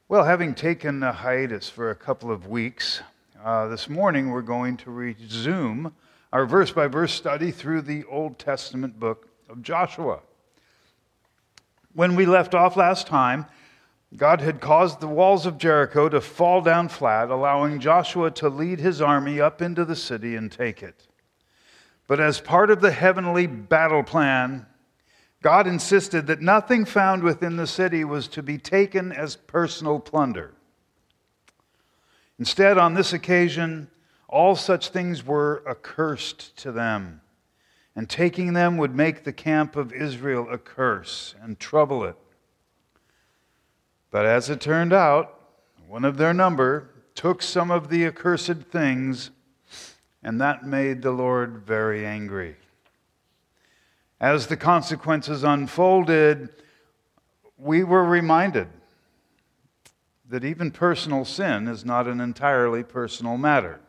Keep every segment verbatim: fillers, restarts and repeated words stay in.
Well, having taken a hiatus for a couple of weeks, uh, this morning we're going to resume our verse-by-verse study through the Old Testament book of Joshua. When we left off last time, God had caused the walls of Jericho to fall down flat, allowing Joshua to lead his army up into the city and take it. But as part of the heavenly battle plan, God insisted that nothing found within the city was to be taken as personal plunder. Instead, on this occasion, all such things were accursed to them, and taking them would make the camp of Israel a curse and trouble it. But as it turned out, one of their number took some of the accursed things, and that made the Lord very angry. As the consequences unfolded, we were reminded that even personal sin is not an entirely personal matter.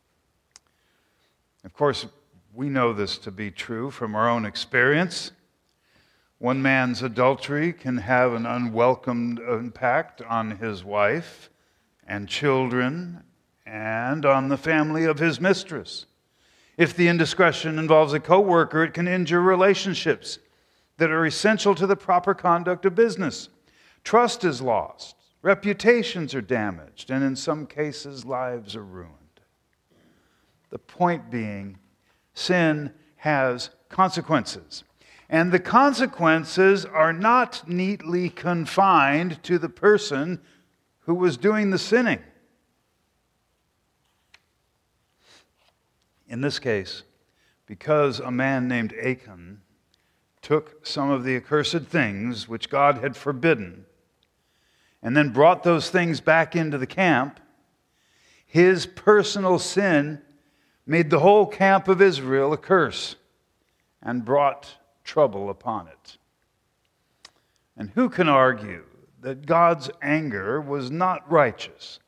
Of course, we know this to be true from our own experience. One man's adultery can have an unwelcome impact on his wife and children and on the family of his mistress. If the indiscretion involves a coworker, it can injure relationships that are essential to the proper conduct of business. Trust is lost, reputations are damaged, and in some cases, lives are ruined. The point being, sin has consequences. And the consequences are not neatly confined to the person who was doing the sinning. In this case, because a man named Achan took some of the accursed things which God had forbidden and then brought those things back into the camp, his personal sin made the whole camp of Israel a curse and brought trouble upon it. And who can argue that God's anger was not righteous?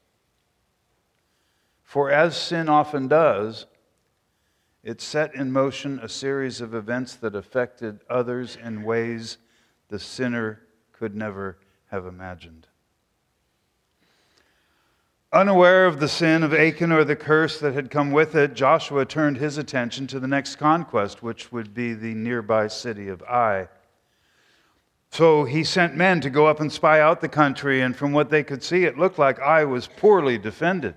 For as sin often does, it set in motion a series of events that affected others in ways the sinner could never have imagined. Unaware of the sin of Achan or the curse that had come with it, Joshua turned his attention to the next conquest, which would be the nearby city of Ai. So he sent men to go up and spy out the country, and from what they could see, it looked like Ai was poorly defended.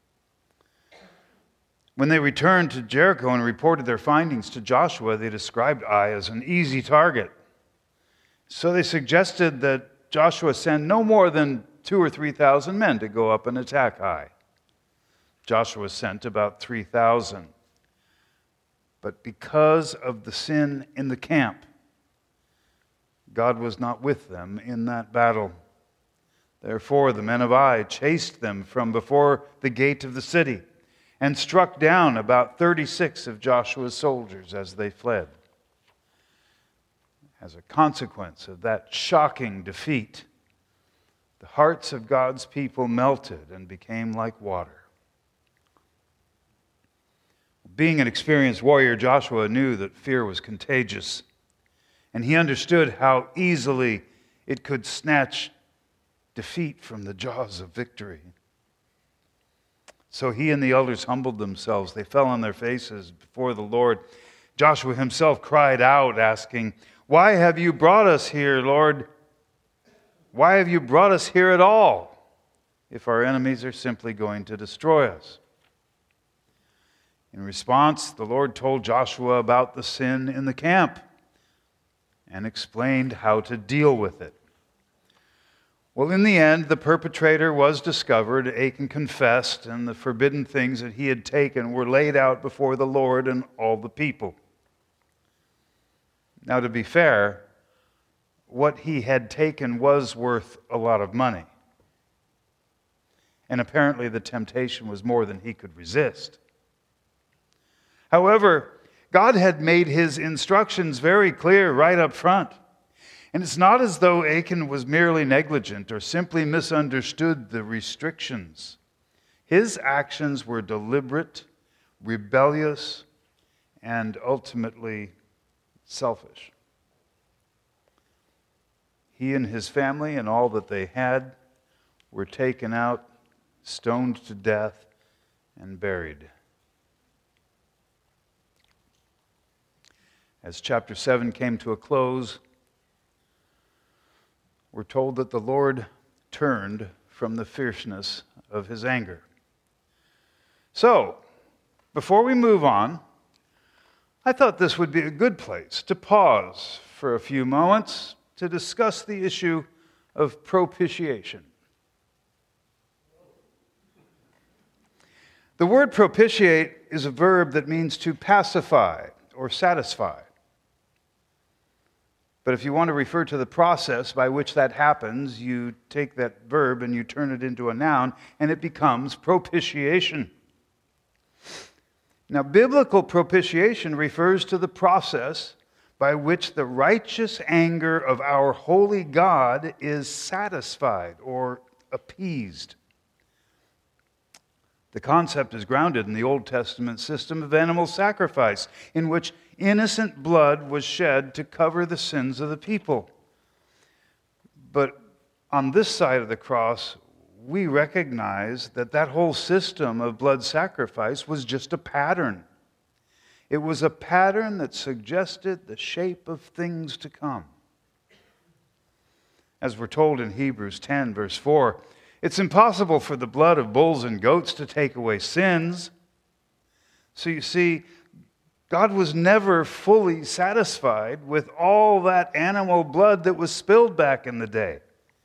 When they returned to Jericho and reported their findings to Joshua, they described Ai as an easy target. So they suggested that Joshua send no more than two or three thousand men to go up and attack Ai. Joshua sent about three thousand. But because of the sin in the camp, God was not with them in that battle. Therefore, the men of Ai chased them from before the gate of the city and struck down about thirty-six of Joshua's soldiers as they fled. As a consequence of that shocking defeat, the hearts of God's people melted and became like water. Being an experienced warrior, Joshua knew that fear was contagious, and he understood how easily it could snatch defeat from the jaws of victory. So he and the elders humbled themselves. They fell on their faces before the Lord. Joshua himself cried out, asking, "Why have you brought us here, Lord? Why have you brought us here at all, if our enemies are simply going to destroy us?" In response, the Lord told Joshua about the sin in the camp and explained how to deal with it. Well, in the end, the perpetrator was discovered. Achan confessed, and the forbidden things that he had taken were laid out before the Lord and all the people. Now, to be fair, what he had taken was worth a lot of money. And apparently the temptation was more than he could resist. However, God had made his instructions very clear right up front. And it's not as though Achan was merely negligent or simply misunderstood the restrictions. His actions were deliberate, rebellious, and ultimately selfish. He and his family and all that they had were taken out, stoned to death, and buried. As chapter seven came to a close, we're told that the Lord turned from the fierceness of his anger. So, before we move on, I thought this would be a good place to pause for a few moments to discuss the issue of propitiation. The word propitiate is a verb that means to pacify or satisfy. But if you want to refer to the process by which that happens, you take that verb and you turn it into a noun, and it becomes propitiation. Now, biblical propitiation refers to the process by which the righteous anger of our holy God is satisfied or appeased. The concept is grounded in the Old Testament system of animal sacrifice, in which innocent blood was shed to cover the sins of the people. But on this side of the cross, we recognize that that whole system of blood sacrifice was just a pattern. It was a pattern that suggested the shape of things to come. As we're told in Hebrews ten, verse four, it's impossible for the blood of bulls and goats to take away sins. So you see, God was never fully satisfied with all that animal blood that was spilled back in the day.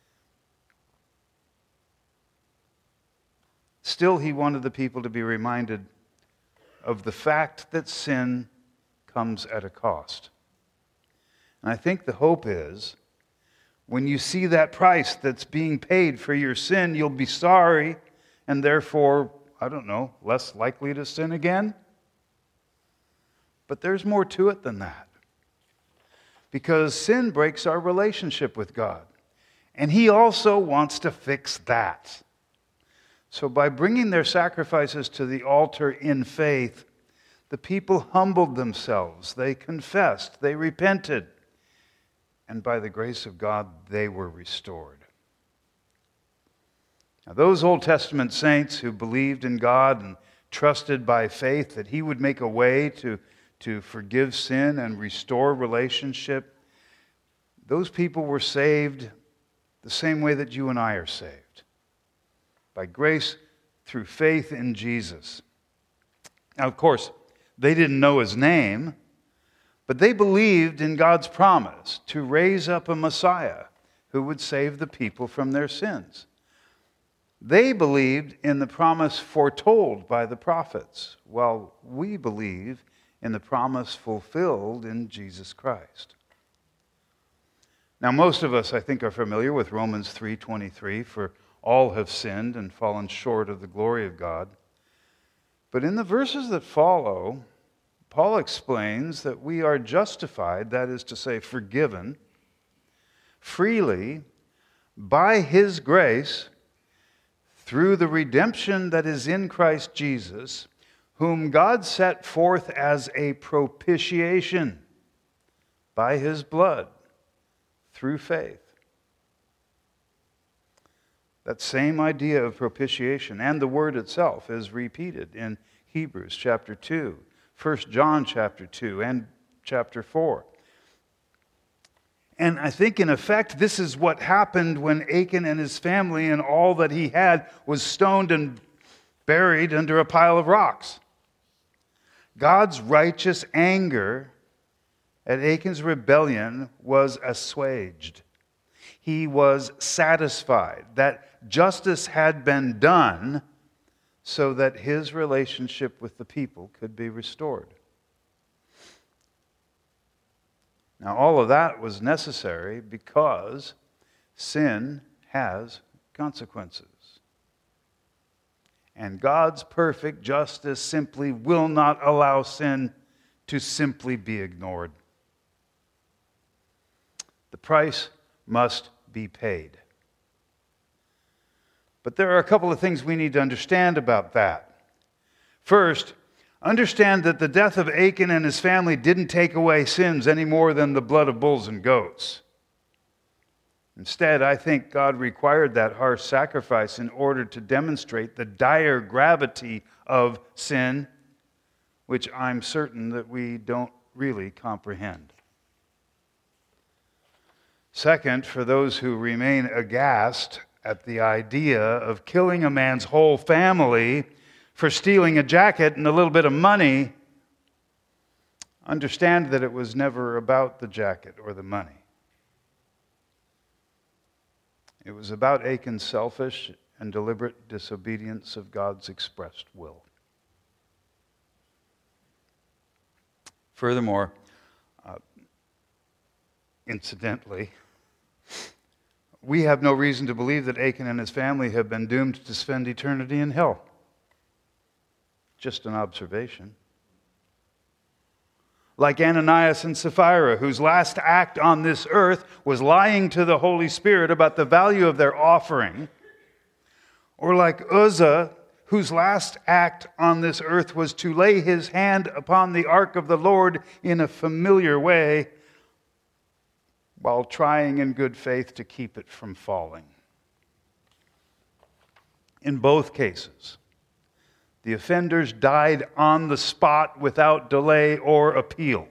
Still, he wanted the people to be reminded of the fact that sin comes at a cost. And I think the hope is, when you see that price that's being paid for your sin, you'll be sorry and therefore, I don't know, less likely to sin again. But there's more to it than that. Because sin breaks our relationship with God. And he also wants to fix that. So by bringing their sacrifices to the altar in faith, the people humbled themselves, they confessed, they repented, and by the grace of God, they were restored. Now, those Old Testament saints who believed in God and trusted by faith that he would make a way to, to forgive sin and restore relationship, those people were saved the same way that you and I are saved. By grace through faith in Jesus. Now, of course, they didn't know his name, but they believed in God's promise to raise up a Messiah who would save the people from their sins. They believed in the promise foretold by the prophets, while we believe in the promise fulfilled in Jesus Christ. Now, most of us, I think, are familiar with Romans three twenty-three, for all have sinned and fallen short of the glory of God. But in the verses that follow, Paul explains that we are justified, that is to say, forgiven, freely, by his grace, through the redemption that is in Christ Jesus, whom God set forth as a propitiation by his blood, through faith. That same idea of propitiation and the word itself is repeated in Hebrews chapter two, First John chapter two, and chapter four. And I think in effect this is what happened when Achan and his family and all that he had was stoned and buried under a pile of rocks. God's righteous anger at Achan's rebellion was assuaged. He was satisfied that justice had been done so that his relationship with the people could be restored. Now, all of that was necessary because sin has consequences. And God's perfect justice simply will not allow sin to simply be ignored. The price must be paid. But there are a couple of things we need to understand about that. First, understand that the death of Achan and his family didn't take away sins any more than the blood of bulls and goats. Instead, I think God required that harsh sacrifice in order to demonstrate the dire gravity of sin, which I'm certain that we don't really comprehend. Second, for those who remain aghast at the idea of killing a man's whole family for stealing a jacket and a little bit of money, understand that it was never about the jacket or the money. It was about Achan's selfish and deliberate disobedience of God's expressed will. Furthermore, uh, incidentally, we have no reason to believe that Achan and his family have been doomed to spend eternity in hell. Just an observation. Like Ananias and Sapphira, whose last act on this earth was lying to the Holy Spirit about the value of their offering. Or like Uzzah, whose last act on this earth was to lay his hand upon the ark of the Lord in a familiar way, while trying in good faith to keep it from falling. In both cases, the offenders died on the spot without delay or appeal.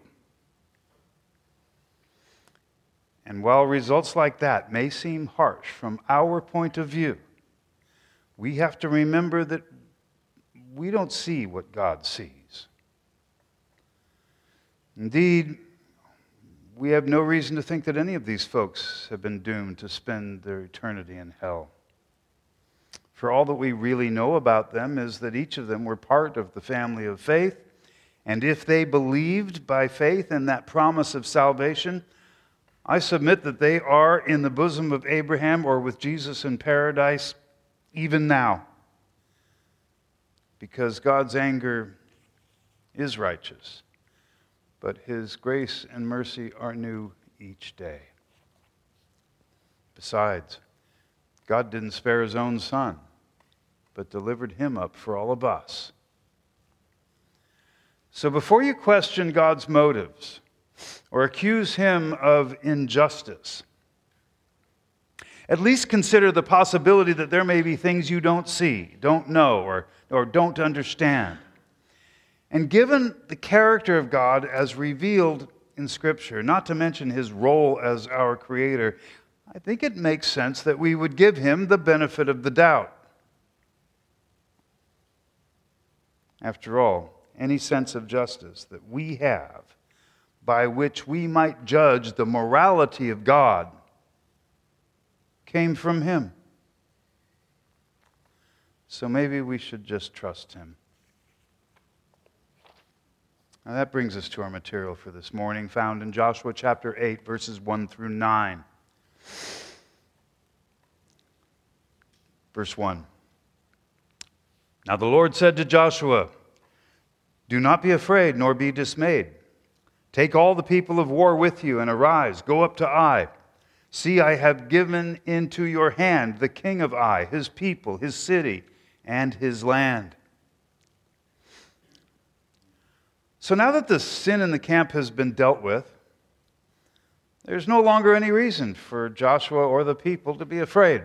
And while results like that may seem harsh from our point of view, we have to remember that we don't see what God sees. Indeed, we have no reason to think that any of these folks have been doomed to spend their eternity in hell. For all that we really know about them is that each of them were part of the family of faith, and if they believed by faith in that promise of salvation, I submit that they are in the bosom of Abraham or with Jesus in paradise even now, because God's anger is righteous, but His grace and mercy are new each day. Besides, God didn't spare His own Son, but delivered Him up for all of us. So before you question God's motives or accuse Him of injustice, at least consider the possibility that there may be things you don't see, don't know, or, or don't understand. And given the character of God as revealed in Scripture, not to mention His role as our Creator, I think it makes sense that we would give Him the benefit of the doubt. After all, any sense of justice that we have by which we might judge the morality of God came from Him. So maybe we should just trust Him. Now that brings us to our material for this morning, found in Joshua chapter eight, verses one through nine. Verse one. Now the Lord said to Joshua, "Do not be afraid, nor be dismayed. Take all the people of war with you, and arise, go up to Ai. See, I have given into your hand the king of Ai, his people, his city, and his land." So now that the sin in the camp has been dealt with, there's no longer any reason for Joshua or the people to be afraid.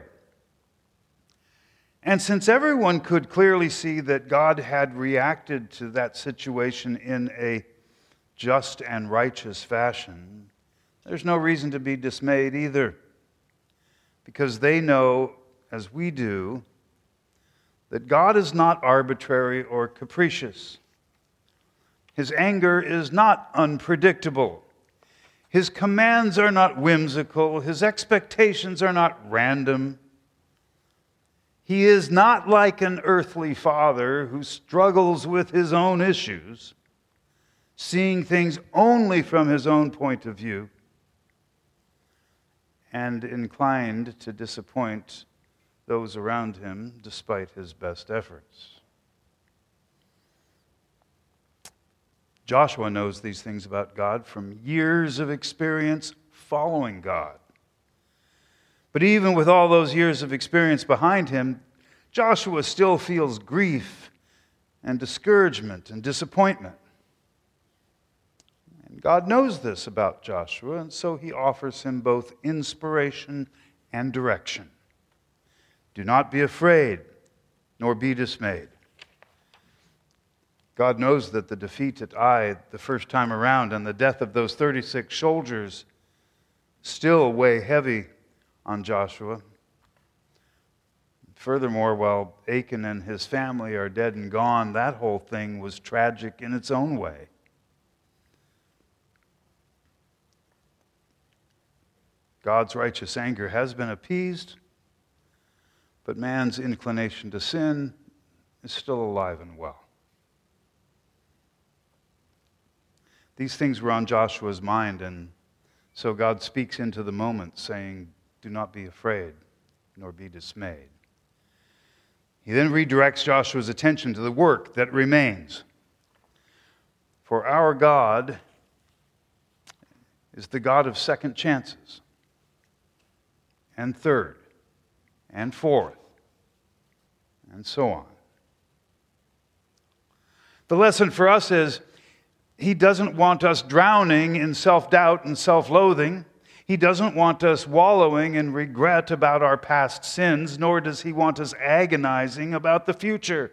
And since everyone could clearly see that God had reacted to that situation in a just and righteous fashion, there's no reason to be dismayed either, because they know, as we do, that God is not arbitrary or capricious. His anger is not unpredictable. His commands are not whimsical. His expectations are not random. He is not like an earthly father who struggles with his own issues, seeing things only from his own point of view, and inclined to disappoint those around him despite his best efforts. Joshua knows these things about God from years of experience following God. But even with all those years of experience behind him, Joshua still feels grief and discouragement and disappointment. And God knows this about Joshua, and so He offers him both inspiration and direction. Do not be afraid, nor be dismayed. God knows that the defeat at Ai the first time around and the death of those thirty-six soldiers still weigh heavy on Joshua. Furthermore, while Achan and his family are dead and gone, that whole thing was tragic in its own way. God's righteous anger has been appeased, but man's inclination to sin is still alive and well. These things were on Joshua's mind, and so God speaks into the moment, saying, "Do not be afraid, nor be dismayed." He then redirects Joshua's attention to the work that remains. For our God is the God of second chances, and third, and fourth, and so on. The lesson for us is He doesn't want us drowning in self-doubt and self-loathing. He doesn't want us wallowing in regret about our past sins, nor does He want us agonizing about the future.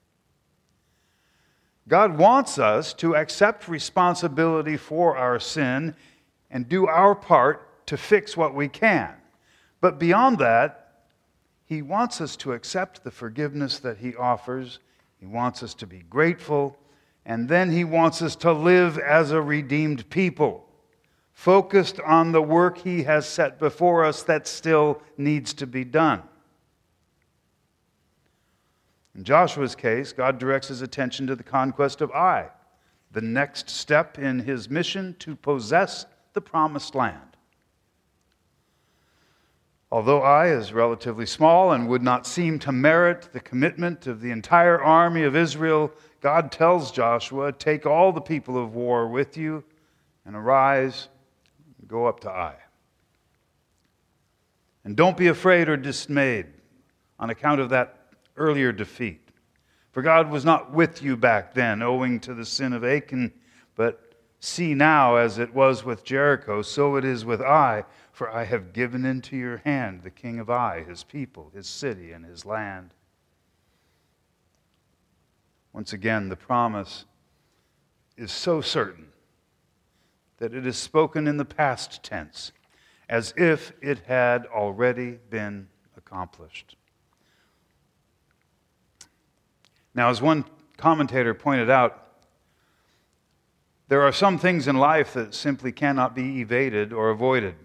God wants us to accept responsibility for our sin and do our part to fix what we can. But beyond that, He wants us to accept the forgiveness that He offers. He wants us to be grateful. And then He wants us to live as a redeemed people, focused on the work He has set before us that still needs to be done. In Joshua's case, God directs His attention to the conquest of Ai, the next step in His mission to possess the promised land. Although Ai is relatively small and would not seem to merit the commitment of the entire army of Israel, God tells Joshua, "Take all the people of war with you and arise and go up to Ai. And don't be afraid or dismayed on account of that earlier defeat. For God was not with you back then, owing to the sin of Achan, but see now, as it was with Jericho, so it is with Ai. For I have given into your hand the king of Ai, his people, his city, and his land." Once again, the promise is so certain that it is spoken in the past tense, as if it had already been accomplished. Now, as one commentator pointed out, there are some things in life that simply cannot be evaded or avoided.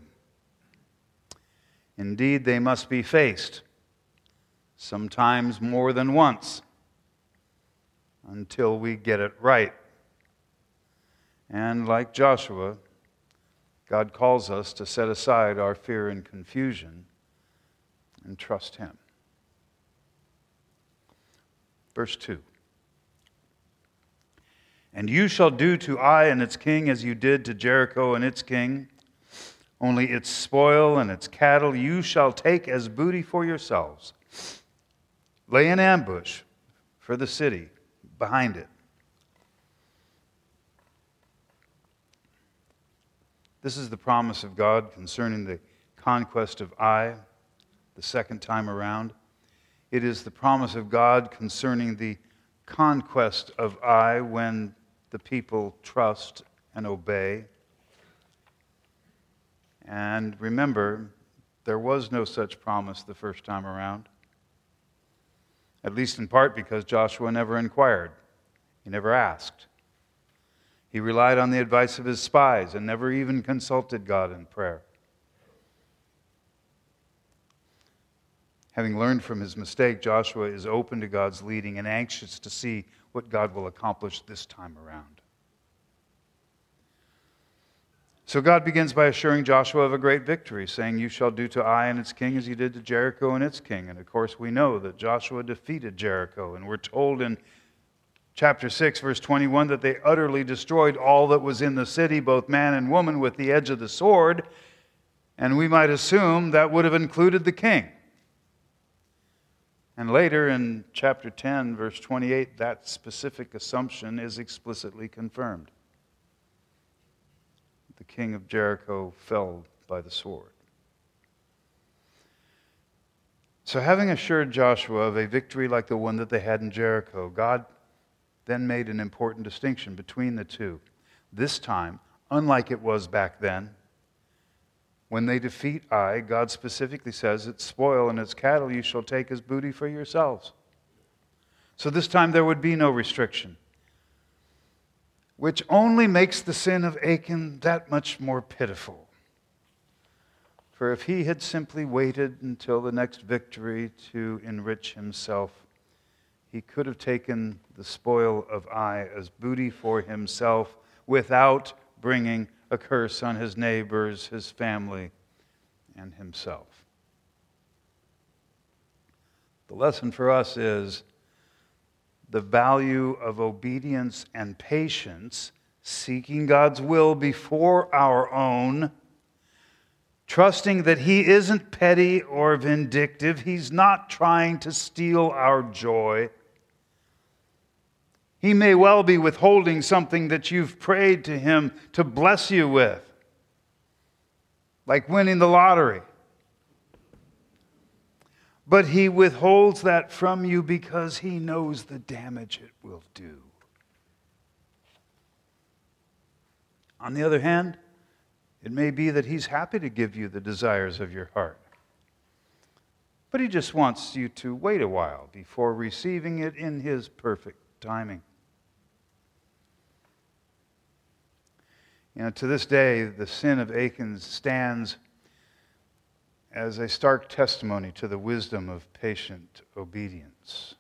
Indeed, they must be faced, sometimes more than once, until we get it right. And like Joshua, God calls us to set aside our fear and confusion and trust Him. Verse two. "And you shall do to Ai and its king as you did to Jericho and its king. Only its spoil and its cattle you shall take as booty for yourselves. Lay an ambush for the city behind it." This is the promise of God concerning the conquest of Ai the second time around. It is the promise of God concerning the conquest of Ai when the people trust and obey. And remember, there was no such promise the first time around. At least in part because Joshua never inquired. He never asked. He relied on the advice of his spies and never even consulted God in prayer. Having learned from his mistake, Joshua is open to God's leading and anxious to see what God will accomplish this time around. So God begins by assuring Joshua of a great victory, saying, "You shall do to Ai and its king as you did to Jericho and its king." And of course we know that Joshua defeated Jericho, and we're told in chapter six, verse twenty-one, that they utterly destroyed all that was in the city, both man and woman, with the edge of the sword. And we might assume that would have included the king. And later in chapter ten, verse twenty-eight, that specific assumption is explicitly confirmed. The king of Jericho fell by the sword. So having assured Joshua of a victory like the one that they had in Jericho, God then made an important distinction between the two. This time, unlike it was back then, when they defeat Ai, God specifically says, its spoil and its cattle you shall take as booty for yourselves. So this time there would be no restriction, which only makes the sin of Achan that much more pitiful. For if he had simply waited until the next victory to enrich himself, he could have taken the spoil of Ai as booty for himself without bringing a curse on his neighbors, his family, and himself. The lesson for us is the value of obedience and patience, seeking God's will before our own, trusting that He isn't petty or vindictive. He's not trying to steal our joy. He may well be withholding something that you've prayed to Him to bless you with, like winning the lottery. But He withholds that from you because He knows the damage it will do. On the other hand, it may be that He's happy to give you the desires of your heart. But He just wants you to wait a while before receiving it in His perfect timing. You know, to this day, the sin of Achan stands as a stark testimony to the wisdom of patient obedience.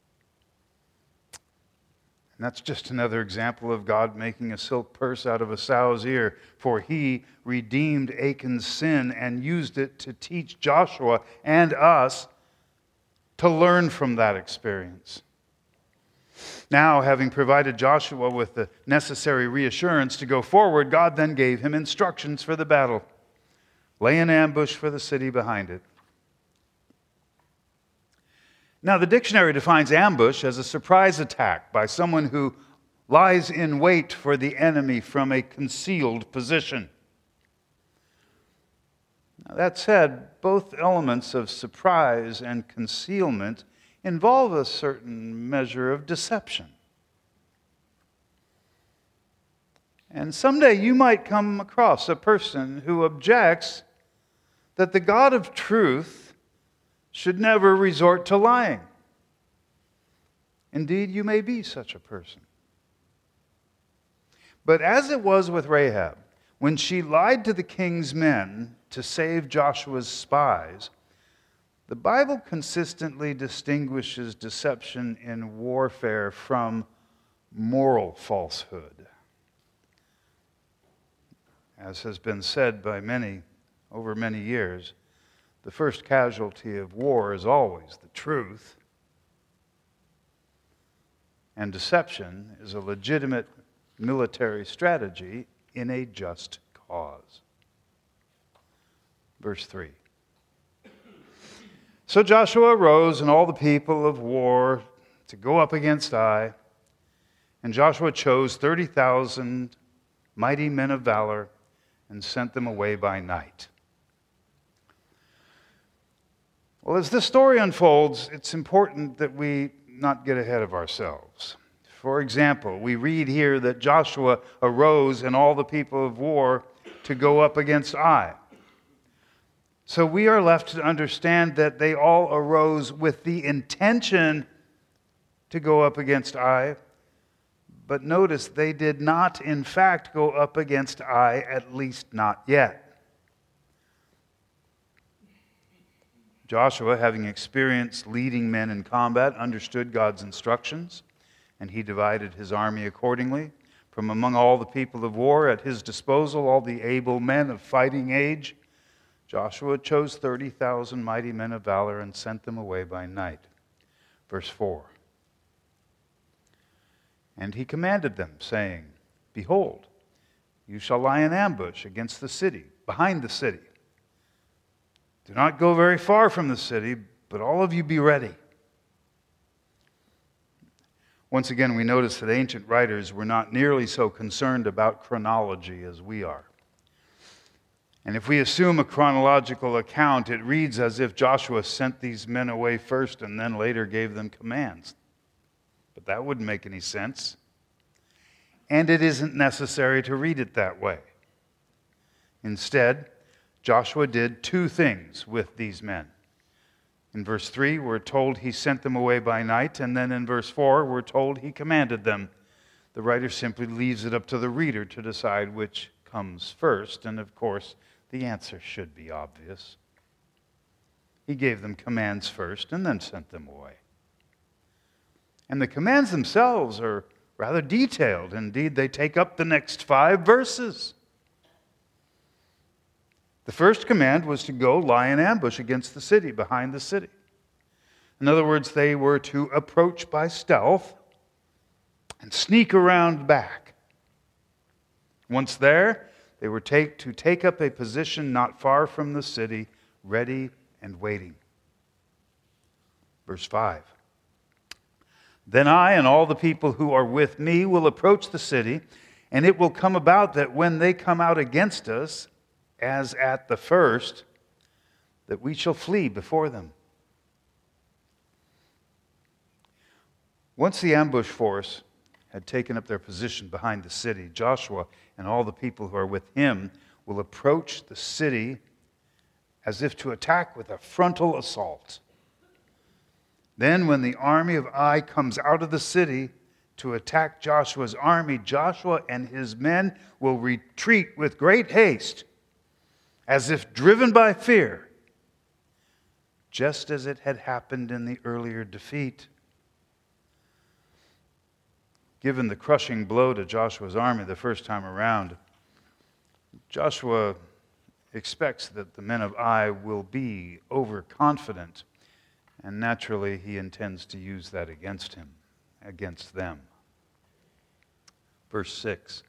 And that's just another example of God making a silk purse out of a sow's ear, for He redeemed Achan's sin and used it to teach Joshua and us to learn from that experience. Now, having provided Joshua with the necessary reassurance to go forward, God then gave him instructions for the battle. Lay an ambush for the city behind it. Now, the dictionary defines ambush as a surprise attack by someone who lies in wait for the enemy from a concealed position. Now, that said, both elements of surprise and concealment involve a certain measure of deception. And someday you might come across a person who objects that the God of truth should never resort to lying. Indeed, you may be such a person. But as it was with Rahab, when she lied to the king's men to save Joshua's spies, the Bible consistently distinguishes deception in warfare from moral falsehood. As has been said by many over many years, the first casualty of war is always the truth, and deception is a legitimate military strategy in a just cause. Verse three. So Joshua arose and all the people of war to go up against Ai, and Joshua chose thirty thousand mighty men of valor and sent them away by night. Well, as this story unfolds, it's important that we not get ahead of ourselves. For example, we read here that Joshua arose and all the people of war to go up against Ai. So we are left to understand that they all arose with the intention to go up against Ai. But notice they did not, in fact, go up against Ai, at least not yet. Joshua, having experienced leading men in combat, understood God's instructions, and he divided his army accordingly. From among all the people of war at his disposal, all the able men of fighting age, Joshua chose thirty thousand mighty men of valor and sent them away by night. Verse four. And he commanded them, saying, Behold, you shall lie in ambush against the city, behind the city. Do not go very far from the city, but all of you be ready. Once again, we notice that ancient writers were not nearly so concerned about chronology as we are. And if we assume a chronological account, it reads as if Joshua sent these men away first and then later gave them commands. But that wouldn't make any sense. And it isn't necessary to read it that way. Instead, Joshua did two things with these men. In verse three, we're told he sent them away by night, and then in verse four, we're told he commanded them. The writer simply leaves it up to the reader to decide which comes first, and of course, the answer should be obvious. He gave them commands first and then sent them away. And the commands themselves are rather detailed. Indeed, they take up the next five verses. The first command was to go lie in ambush against the city, behind the city. In other words, they were to approach by stealth and sneak around back. Once there, they were take, to take up a position not far from the city, ready and waiting. Verse five. Then I and all the people who are with me will approach the city, and it will come about that when they come out against us, as at the first, that we shall flee before them. Once the ambush force had taken up their position behind the city, Joshua and all the people who are with him will approach the city as if to attack with a frontal assault. Then when the army of Ai comes out of the city to attack Joshua's army, Joshua and his men will retreat with great haste, as if driven by fear, just as it had happened in the earlier defeat. Given the crushing blow to Joshua's army the first time around, Joshua expects that the men of Ai will be overconfident, and naturally he intends to use that against him, against them. Verse six.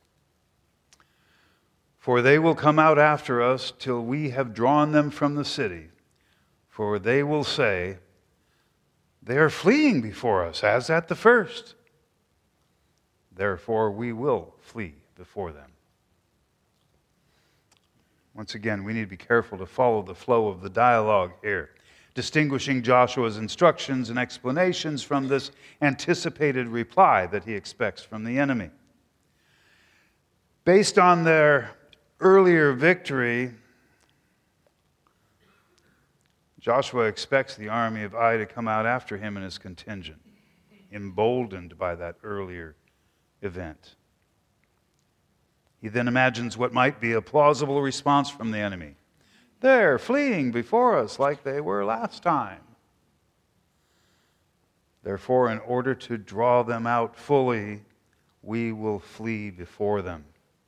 For they will come out after us till we have drawn them from the city. For they will say, they are fleeing before us, as at the first. Therefore we will flee before them. Once again, we need to be careful to follow the flow of the dialogue here, distinguishing Joshua's instructions and explanations from this anticipated reply that he expects from the enemy. Based on their earlier victory, Joshua expects the army of Ai to come out after him and his contingent, emboldened by that earlier event. He then imagines what might be a plausible response from the enemy. They're fleeing before us like they were last time. Therefore, in order to draw them out fully, we will flee before them.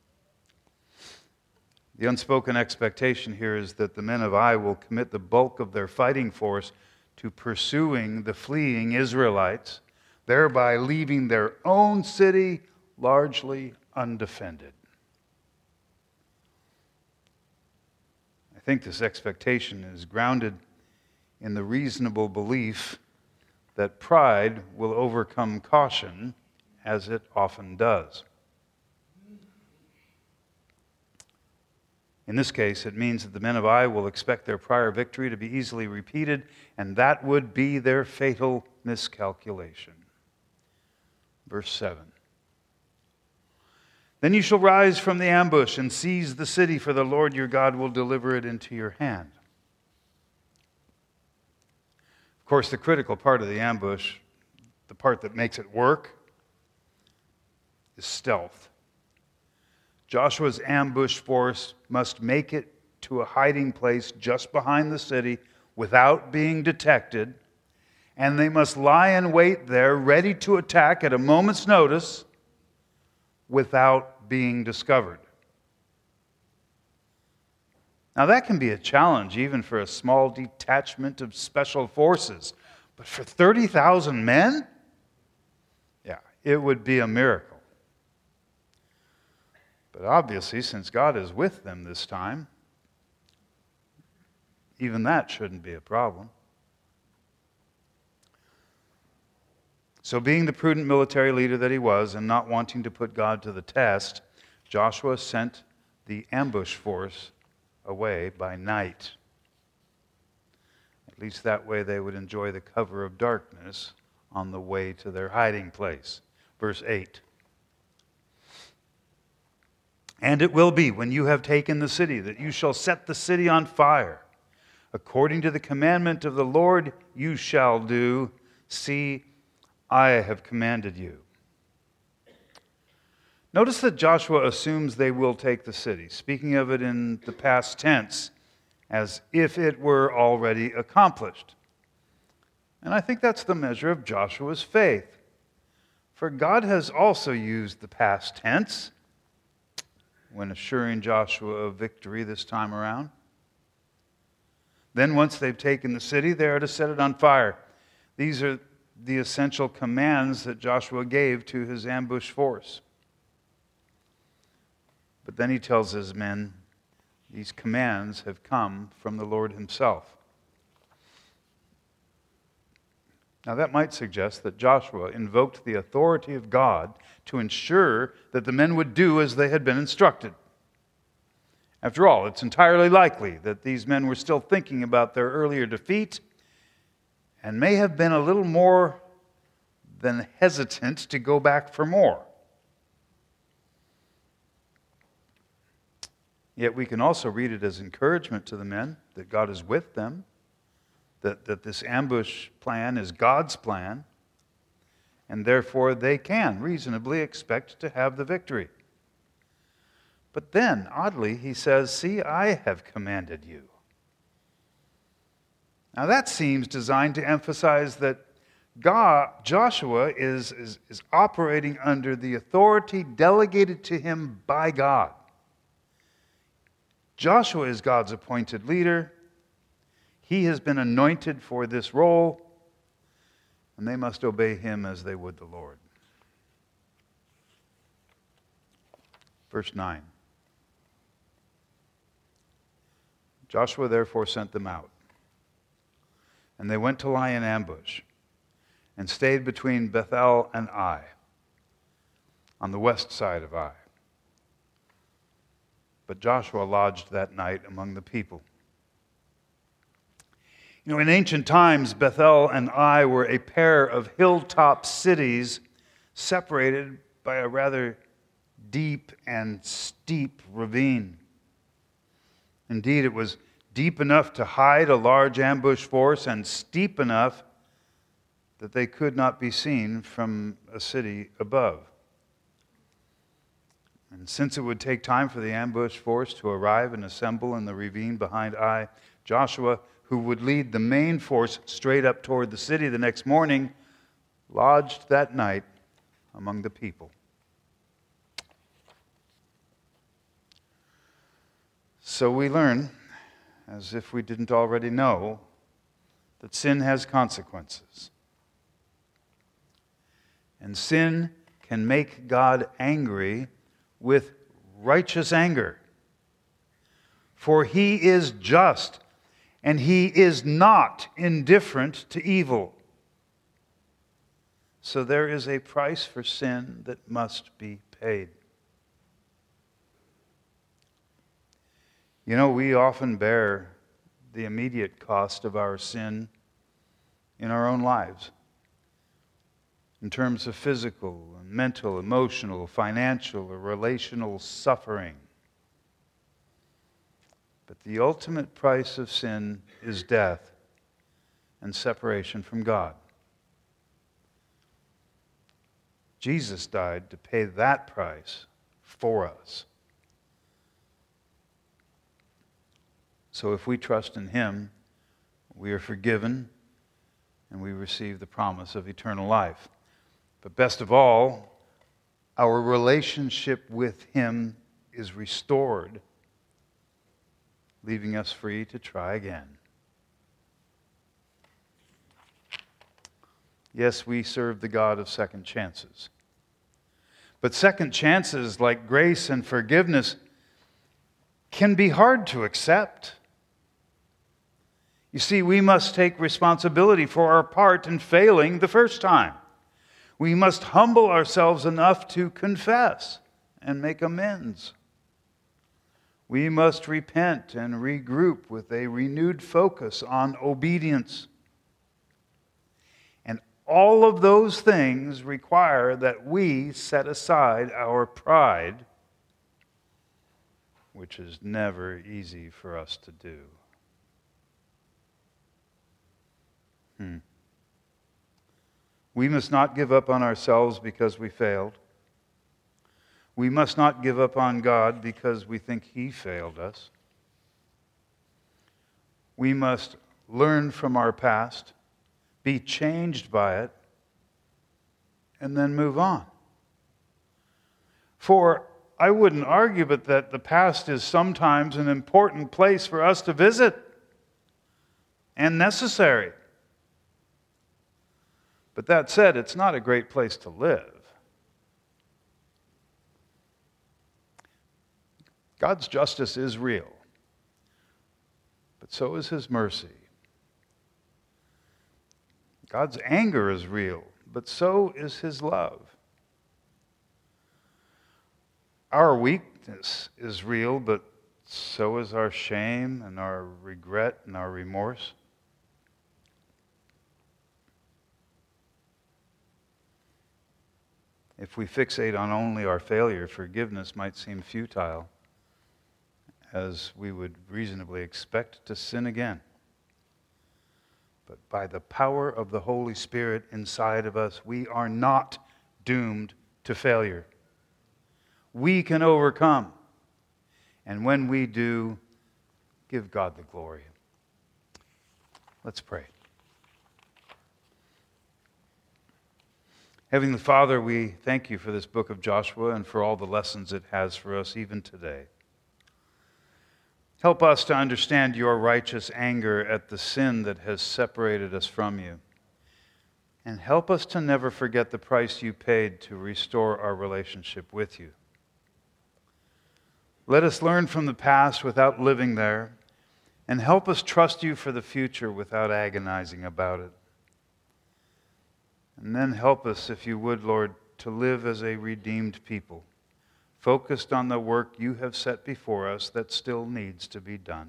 The unspoken expectation here is that the men of Ai will commit the bulk of their fighting force to pursuing the fleeing Israelites, thereby leaving their own city largely undefended. I think this expectation is grounded in the reasonable belief that pride will overcome caution, as it often does. In this case, it means that the men of Ai will expect their prior victory to be easily repeated, and that would be their fatal miscalculation. Verse seven. Then you shall rise from the ambush and seize the city, for the Lord your God will deliver it into your hand. Of course, the critical part of the ambush, the part that makes it work, is stealth. Joshua's ambush force must make it to a hiding place just behind the city without being detected, and they must lie in wait there, ready to attack at a moment's notice without being discovered. Now, that can be a challenge even for a small detachment of special forces, but for thirty thousand men? Yeah, it would be a miracle. But obviously, since God is with them this time, even that shouldn't be a problem. So being the prudent military leader that he was and not wanting to put God to the test, Joshua sent the ambush force away by night. At least that way they would enjoy the cover of darkness on the way to their hiding place. Verse eight. And it will be, when you have taken the city, that you shall set the city on fire. According to the commandment of the Lord you shall do. See, I have commanded you. Notice that Joshua assumes they will take the city, speaking of it in the past tense, as if it were already accomplished. And I think that's the measure of Joshua's faith. For God has also used the past tense when assuring Joshua of victory this time around. Then once they've taken the city, they are to set it on fire. These are the essential commands that Joshua gave to his ambush force. But then he tells his men, these commands have come from the Lord himself. Now that might suggest that Joshua invoked the authority of God to ensure that the men would do as they had been instructed. After all, it's entirely likely that these men were still thinking about their earlier defeat and may have been a little more than hesitant to go back for more. Yet we can also read it as encouragement to the men that God is with them, that, that this ambush plan is God's plan, and therefore they can reasonably expect to have the victory. But then, oddly, he says, see, I have commanded you. Now that seems designed to emphasize that God, Joshua is, is, is operating under the authority delegated to him by God. Joshua is God's appointed leader. He has been anointed for this role, and they must obey him as they would the Lord. Verse nine. Joshua therefore sent them out, and they went to lie in ambush, and stayed between Bethel and Ai, on the west side of Ai. But Joshua lodged that night among the people. You know, in ancient times, Bethel and Ai were a pair of hilltop cities separated by a rather deep and steep ravine. Indeed, it was deep enough to hide a large ambush force and steep enough that they could not be seen from a city above. And since it would take time for the ambush force to arrive and assemble in the ravine behind Ai, Joshua, who would lead the main force straight up toward the city the next morning, lodged that night among the people. So we learn, as if we didn't already know, that sin has consequences. And sin can make God angry with righteous anger. For he is just, and he is not indifferent to evil. So there is a price for sin that must be paid. You know, we often bear the immediate cost of our sin in our own lives, in terms of physical, and mental, emotional, financial, or relational suffering. But the ultimate price of sin is death and separation from God. Jesus died to pay that price for us. So if we trust in him, we are forgiven and we receive the promise of eternal life. But best of all, our relationship with him is restored, leaving us free to try again. Yes, we serve the God of second chances. But second chances, like grace and forgiveness, can be hard to accept. You see, we must take responsibility for our part in failing the first time. We must humble ourselves enough to confess and make amends. We must repent and regroup with a renewed focus on obedience. And all of those things require that we set aside our pride, which is never easy for us to do. Hmm. We must not give up on ourselves because we failed. We must not give up on God because we think He failed us. We must learn from our past, be changed by it, and then move on. For I wouldn't argue but that the past is sometimes an important place for us to visit and necessary. But that said, it's not a great place to live. God's justice is real, but so is His mercy. God's anger is real, but so is His love. Our weakness is real, but so is our shame and our regret and our remorse. If we fixate on only our failure, forgiveness might seem futile, as we would reasonably expect to sin again. But by the power of the Holy Spirit inside of us, we are not doomed to failure. We can overcome. And when we do, give God the glory. Let's pray. Heavenly Father, we thank You for this book of Joshua and for all the lessons it has for us even today. Help us to understand Your righteous anger at the sin that has separated us from You. And help us to never forget the price You paid to restore our relationship with You. Let us learn from the past without living there, and help us trust You for the future without agonizing about it. And then help us, if You would, Lord, to live as a redeemed people, focused on the work You have set before us that still needs to be done.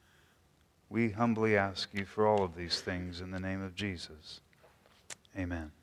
We humbly ask You for all of these things in the name of Jesus. Amen.